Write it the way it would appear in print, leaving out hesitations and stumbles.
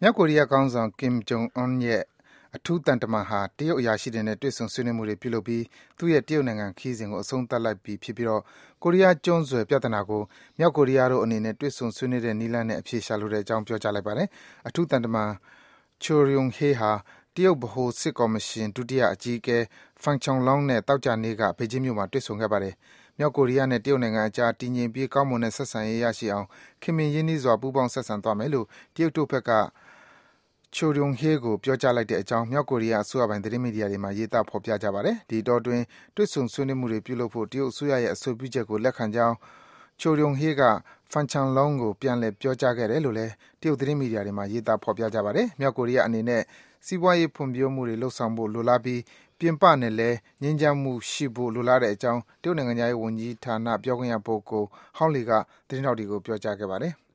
မြောက်ကိုရီးယားခေါင်းဆောင် Kim Jong Un ရဲ့အထူးသံတမန်ဟာ တရုတ်အရာရှိတွေနဲ့ တွေ့ဆုံဆွေးနွေးမှုတွေပြုလုပ်ပြီး သူ့ရဲ့ တရုတ်နိုင်ငံခရီးစဉ်ကို အဆုံးသတ်လိုက်ပြီဖြစ်ပြီး ကိုရီးယားကျွန်းဆွယ်ပြဿနာကို မြောက်ကိုရီးယားတို့အနေနဲ့ တွေ့ဆုံဆွေးနွေးတဲ့နည်းလမ်းနဲ့ အဖြေရှာလိုတဲ့အကြောင်း ပြောကြားလိုက်ပါတယ်။ အထူးသံတမန် Choe Ryong Hae ဟာ တရုတ်ဗဟိုစစ်ကော်မရှင် ဒုတိယအကြီးအကဲ Feng Changlong နဲ့ သောကြာနေ့က ဘေဂျင်းမြို့မှာ တွေ့ဆုံခဲ့ပါတယ်။ မြောက်ကိုရီးယားနဲ့ တရုတ်နိုင်ငံအကြား တည်ငြိမ်ပြီး ကောင်းမွန်တဲ့ဆက်ဆံရေးရရှိအောင် ခင်မင်ရင်းနှီးစွာ ပူးပေါင်းဆက်ဆံသွားမယ်လို့ တရုတ်တို့ဘက်က Choe Ryong Hae ကို ပြောကြားလိုက်တဲ့အကြောင်း မြောက်ကိုရီးယားအစိုးရပိုင် သတင်းမီဒီယာတွေမှာ ရေးသားဖော်ပြကြပါတယ်။ ဒီအတောအတွင်း တွေ့ဆုံဆွေးနွေးမှုတွေပြုလုပ်ဖို့ တရုတ်အစိုးရရဲ့အဆိုပြုချက်ကို လက်ခံကြောင်း Choe Ryong-hae က Feng Changlong ကို ပြန်လည် ပြောကြားခဲ့တယ်လို့လည်း တရုတ်သတင်းမီဒီယာတွေမှာ ရေးသားဖော်ပြကြပါတယ်။ မြောက်ကိုရီးယားအနေနဲ့ စီးပွားရေးဖွံ့ဖြိုးမှုတွေလုပ်ဆောင်ဖို့ လိုလားပြီး ပြင်ပနဲ့လည်း ငြိမ်းချမ်းမှုရှိဖို့ လိုလားတဲ့အကြောင်း တရုတ်နိုင်ငံခြားရေးဝန်ကြီးဌာန ပြောခွင့်ရပုဂ္ဂိုလ် Hao Liu က သတင်းထောက်တွေကို ပြောကြားခဲ့ပါတယ်။